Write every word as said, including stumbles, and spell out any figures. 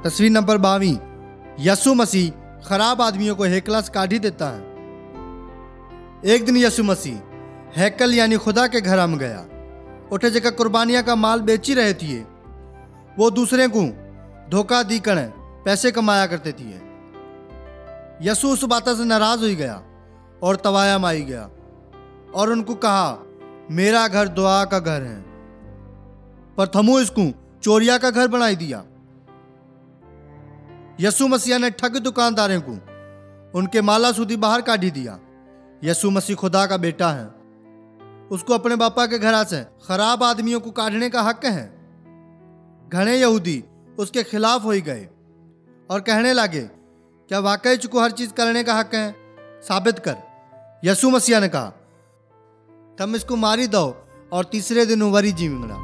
तस्वीर नंबर बावी। यसु मसीह खराब आदमियों को हेकला से काढ़ी देता है। एक दिन यसु मसीह हैकल यानी खुदा के घर में गया। उठे जगह कुर्बानियां का माल बेची रहे थे। वो दूसरे को धोखा दी कर पैसे कमाया करते थे। यसु उस बात से नाराज हो गया और तवाया में आई गया और उनको कहा, मेरा घर दुआ का घर है, पर थमो इसको चोरिया का घर बनाई दिया। यसु मसीह ने ठग दुकानदारों को उनके माला सूदी बाहर काढ़ी दिया। यसु मसीह खुदा का बेटा है। उसको अपने बापा के घर से खराब आदमियों को काढ़ने का हक है। घने यहूदी उसके खिलाफ हो गए और कहने लगे, क्या वाकई चुको हर चीज करने का हक है? साबित कर। यसु मसीह ने कहा, तुम इसको मारी दो और तीसरे दिन वरी जी मिंगना।